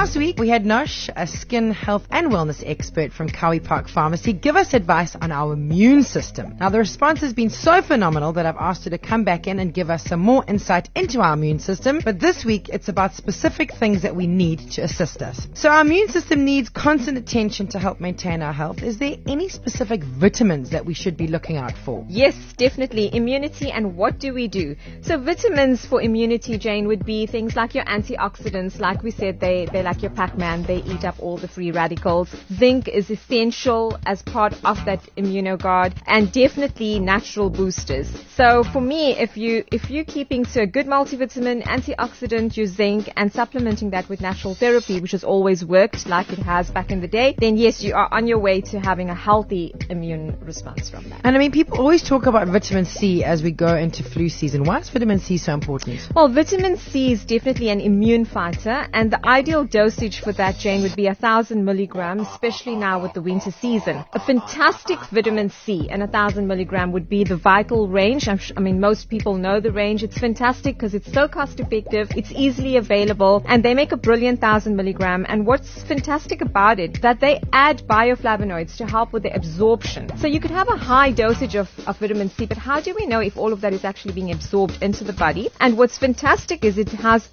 Last week, we had Nosh, a skin health and wellness expert from Cowie Park Pharmacy, give us advice on our immune system. Now, the response has been so phenomenal that I've asked her to come back in and give us some more insight into our immune system. But this week, it's about specific things that we need to assist us. So our immune system needs constant attention to help maintain our health. Is there any specific vitamins that we should be looking out for? Yes, definitely. Immunity, and what do we do? So vitamins for immunity, Jane, would be things like your antioxidants. Like we said, they're like your Pac-Man. They eat up all the free radicals. Zinc is essential as part of that immunoguard, and definitely natural boosters. So for me, if you're keeping to a good multivitamin, antioxidant, your zinc, and supplementing that with natural therapy, which has always worked like it has back in the day, then yes, you are on your way to having a healthy immune response from that. And I mean, people always talk about vitamin C as we go into flu season. Why is vitamin C so important? Well, vitamin C is definitely an immune fighter, and the ideal dosage for that, Jane, would be 1,000 milligrams, especially now with the winter season. A fantastic vitamin C and 1,000 milligram would be the Vital range. I mean, most people know the range. It's fantastic because it's so cost effective, it's easily available, and they make a brilliant 1,000 milligram. And what's fantastic about it, that they add bioflavonoids to help with the absorption. So you could have a high dosage of vitamin C, but how do we know if all of that is actually being absorbed into the body? And what's fantastic is it has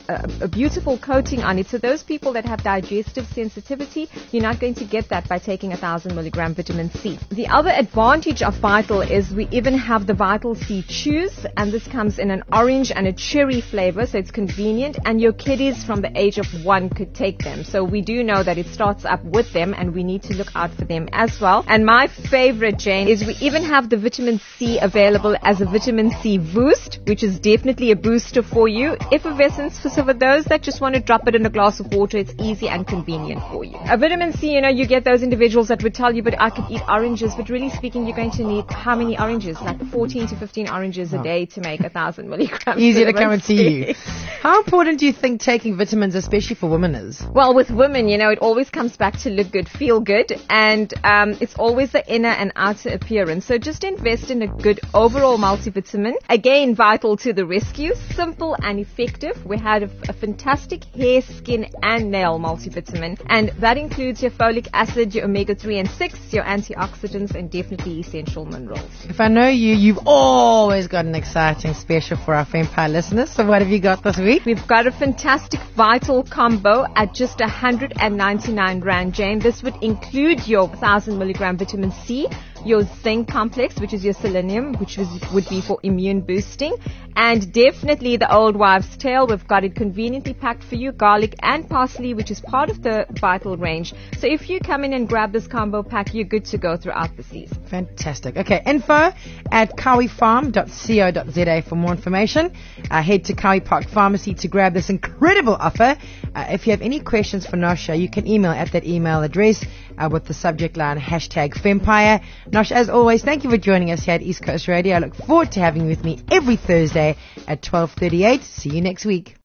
a beautiful coating on it. So those people that have digestive sensitivity, you're not going to get that by taking 1,000 milligram vitamin C. The other advantage of Vital is we even have the Vital C Chews, and this comes in an orange and a cherry flavor, so it's convenient, and your kiddies from the age of 1 could take them. So we do know that it starts up with them, and we need to look out for them as well. And my favorite, Jane, is we even have the vitamin C available as a vitamin C boost, which is definitely a booster for you. Effervescence, for those that just want to drop it in a glass of water, it's easy and convenient for you. A vitamin C, you get those individuals that would tell you, but I could eat oranges, but really speaking, you're going to need how many oranges? Like 14 to 15 oranges a day to make 1,000 milligrams. Easy to come and see you. How important do you think taking vitamins, especially for women, is? Well, with women, it always comes back to look good, feel good, and it's always the inner and outer appearance. So just invest in a good overall multivitamin. Again, Vital to the rescue. Simple and effective. We had a fantastic hair, skin, and nail multivitamin, and that includes your folic acid, your omega-3 and 6, your antioxidants, and definitely essential minerals. If I know you, you've always got an exciting special for our Fempire listeners. So what have you got this week? We've got a fantastic Vital combo at just 199 Rand, Jane. This would include your 1,000 milligram vitamin C, your zinc complex, which is your selenium, which would be for immune boosting, and definitely the old wives' tale. We've got it conveniently packed for you, garlic and parsley, which is part of the Vital range. So if you come in and grab this combo pack, you're good to go throughout the season. Fantastic. Okay, info at cowiefarm.co.za for more information. Head to Cowie Park Pharmacy to grab this incredible offer. If you have any questions for Nosha, you can email at that email address with the subject line #Fempire. Nosh, as always, thank you for joining us here at East Coast Radio. I look forward to having you with me every Thursday at 12:38. See you next week.